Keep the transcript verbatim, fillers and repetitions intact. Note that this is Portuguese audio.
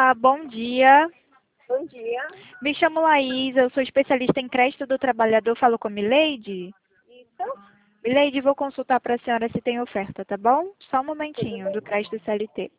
Olá, bom dia. Bom dia. Me chamo Laís, eu sou especialista em crédito do trabalhador. Falo com a Mileide? Isso? Mileide, vou consultar para a senhora se tem oferta, tá bom? Só um Tudo momentinho, bem. do crédito C L T.